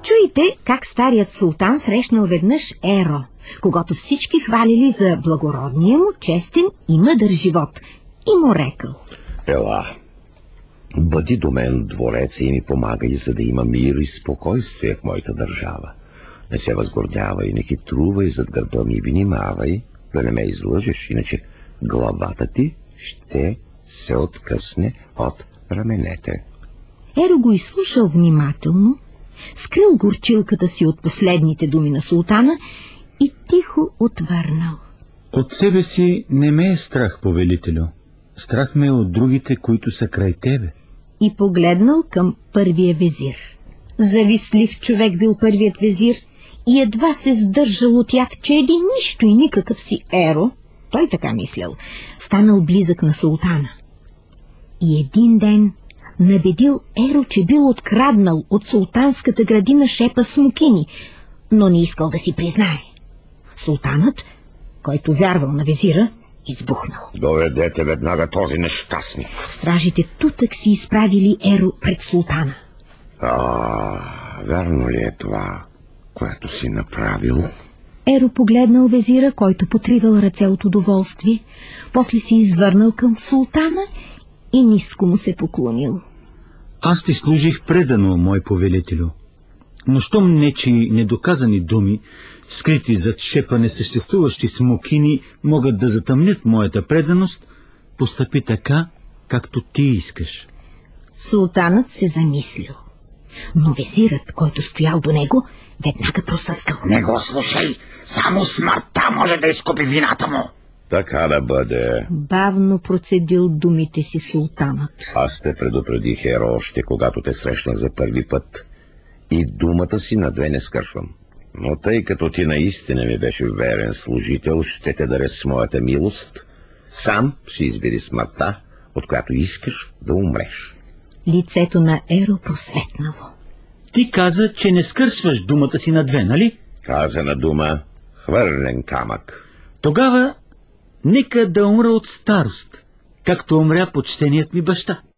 Чуйте как старият султан срещнал веднъж Еро, когато всички хвалили за благородния му, честен и мъдър живот, и му рекал: ела, бъди до мен двореца и ми помагай, за да има мир и спокойствие в моята държава. Не се възгордявай, не хитрувай зад гърба ми, внимавай да не ме излъжеш, иначе главата ти ще се откъсне от раменете. Еро го изслушал внимателно, скрил горчилката си от последните думи на султана и тихо отвърнал: от себе си не ме е страх, повелителю. Страх ме е от другите, които са край тебе. И погледнал към първия везир. Завистлив човек бил първият везир и едва се сдържал от яд, че един нищо и никакъв си Еро, той така мислял, станал близък на султана. И един ден набедил Еро, че бил откраднал от султанската градина шепа смокини, но не искал да си признае. Султанът, който вярвал на везира, избухнал. Доведете веднага този нещастник. Стражите тутък си изправили Еро пред султана. Вярно ли е това, което си направил? Еро погледнал везира, който потривал ръце от удоволствие, после си извърнал към султана и ниско му се поклонил. Аз ти служих предано, мой повелителю, но щом нечии недоказани думи, скрити зад шепа несъществуващи смокини, могат да затъмнят моята преданост, постъпи така, както ти искаш. Султанът се замислил, но везирът, който стоял до него, веднага просъскал: не го слушай, само смъртта може да изкупи вината му. Така да бъде. Бавно процедил думите си султанът. Аз те предупредих, Еро, още когато те срещнах за първи път, и думата си на две не скършвам. Но тъй като ти наистина ми беше верен служител, ще те даря с моята милост. Сам си избери смъртта, от която искаш да умреш. Лицето на Еро просветнало. Ти каза, че не скършваш думата си на две, нали? Казана дума, хвърлен камък. Тогава нека да умра от старост, както умря почтеният ми баща.